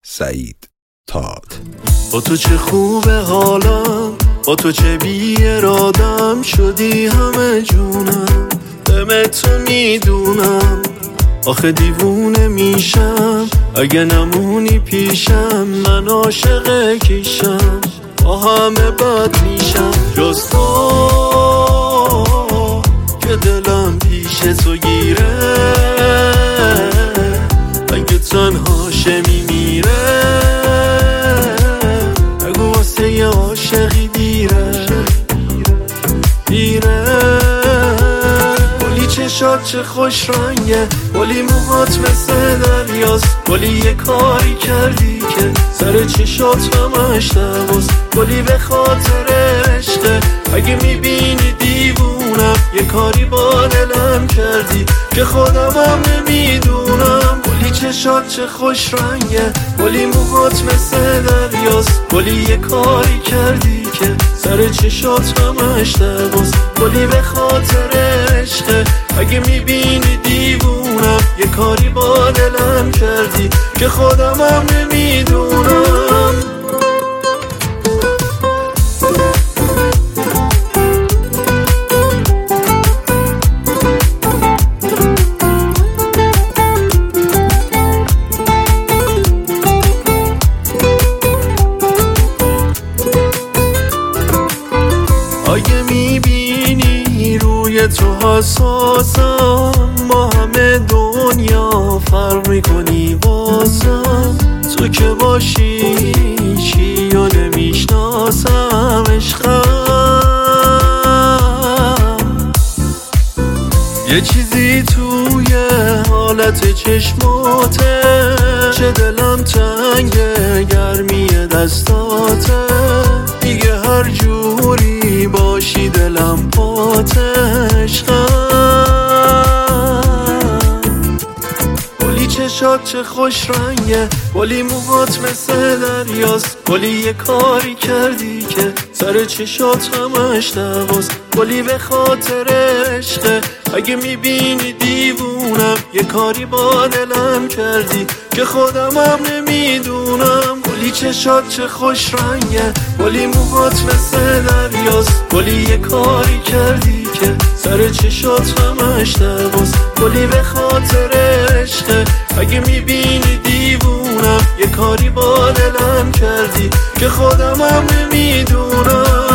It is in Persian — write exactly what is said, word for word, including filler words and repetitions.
سعید تاد. با تو چه خوبه حالم، با تو چه بی ارادم، شدی همه جونم، دم تو میدونم. آخه دیوونه میشم اگه نمونی پیشم، من عاشق کیشم، با همه بد میشم جز تو که دلم پیش تو گیره. اگه تنها شه میمیره، اگه واسه یه عاشقی دیره دیره. گلی چشات چه خوش رنگه، گلی موهات مثل دریاست، گلی یه کاری کردی که سر چشات همش نواز، گلی به خاطر عشقه. اگه میبینی دیوونم، یه کاری با دلم کردی که خودم هم نمیدونم. گلی چشات چه خوش رنگه، گلی موهات مثل دریاست، گلی یه کاری کردی که سر چشات همش نواز، گلی به خاطر عشقه. اگه میبینی دیوونم، یه کاری با دلم کردی که خودم هم نمیدونم. اگه میبینی روی تو حساسم، ما همه دنیا فرق میکنی واسم. تو که باشی چی یا نمیشناسم عشقم. یه چیزی توی حالت چشماته، چه دلم تنگه گرمی دستاته. دیگه هر جوری باشی دلم پاته عشقم. گلی چشات چه خوش رنگه، گلی موهات مثل دریاست، گلی یه کاری کردی که سر چشات همش نواز، گلی به خاطر عشقه. اگه میبینی دیوونم، یه کاری با دلم کردی که خودم هم نمیدونم. گلی چشات چه خوش رنگه، گلی موهات مثل دریاست، گلی یه کاری کردی که سر چشات همش نواز، گلی به خاطر عشقه. اگه میبینی دیوونم، یه کاری با دلم کردی که خودم هم نمیدونم.